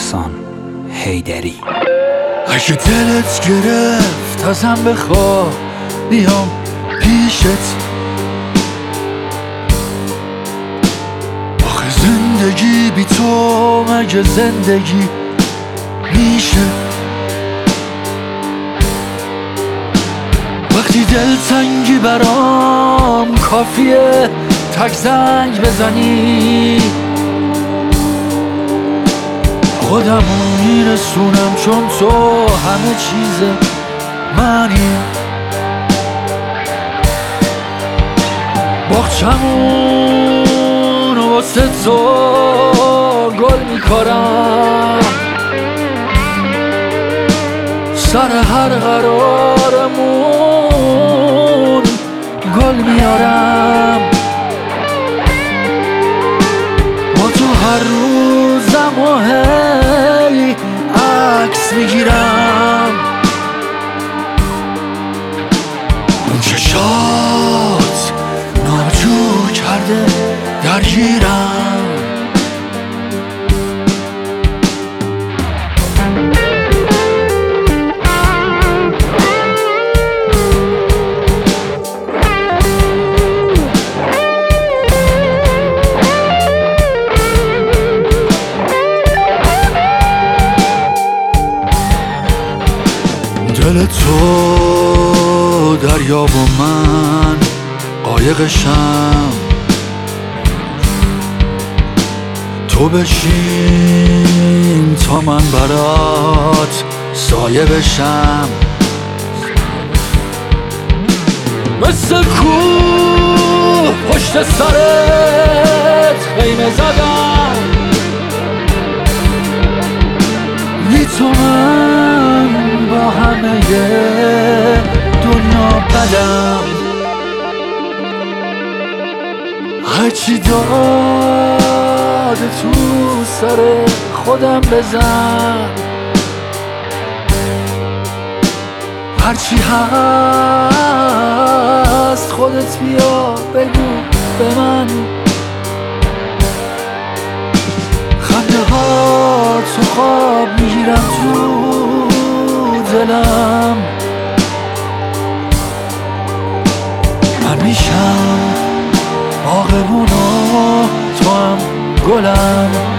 احسان حیدری. اگه دلت گرفت ازم بخوا بیام پیشت، آخه زندگی بی تو مگه زندگی میشه؟ وقتی دلتنگی برام کافیه تک زنگ بزنی، خودمو میرسونم چون تو همه چیز منی. باغچمون واسه تو گل میکارم، سر هر قرارمون گل میارم، با تو هر روزم و هی عکس میگیرم، اون چشات ناجور کرده درگیرم. دل تو دریا و من قایقشم، تو بشین تا من برات سایه بشم، مثل کوه پشت سرت خیمه زدم، بی تو من با همه دنیا بدم. هرچی داد تو سر خودم بزن، هرچی هست خودت بیا بگو به من. خنده ها تو خواب میگیرم تو دلم، من میشم باغبون و تو هم گلم.